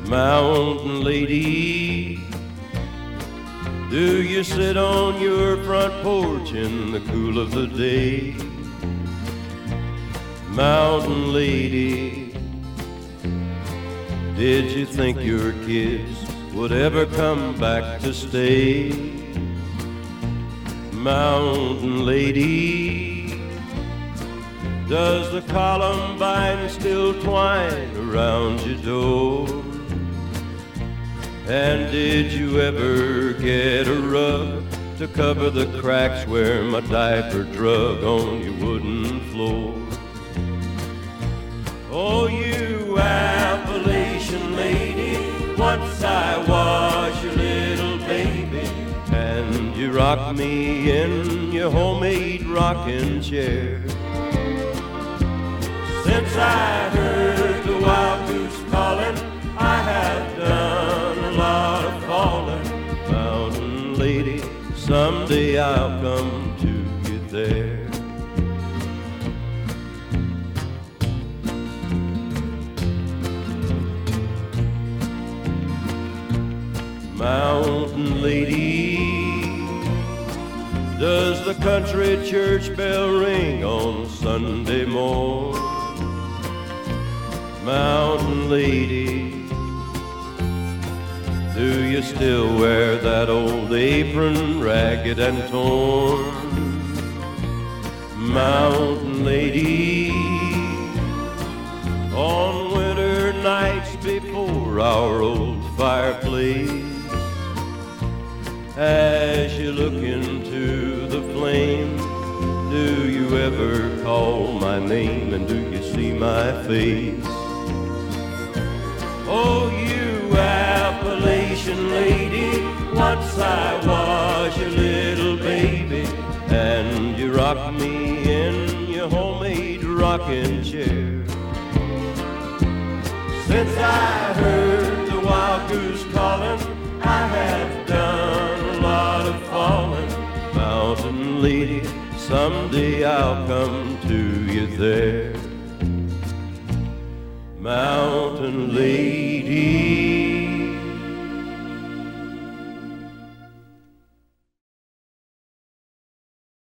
Mountain lady, do you sit on your front porch in the cool of the day? Mountain lady, did you think your kids would ever come back to stay? Mountain lady, does the columbine still twine around your door? And did you ever get a rug to cover the cracks where my diaper drug on your wooden floor? Oh, you Appalachian lady, once I was your little baby, and you rocked me in your homemade rocking chair. Since I heard the wild goose calling, I have done a lot of falling. Mountain lady, someday I'll come to you there. Mountain lady, does the country church bell ring on Sunday morn? Mountain lady, do you still wear that old apron, ragged and torn? Mountain lady, on winter nights before our old fireplace, as you look into the flame, do you ever call my name and do you see my face? Oh, you Appalachian lady, once I was your little baby, and you rocked me in your homemade rocking chair. Since I heard the wild goose calling, I have done a lot of falling. Mountain lady, someday I'll come to you there. Mountain lady,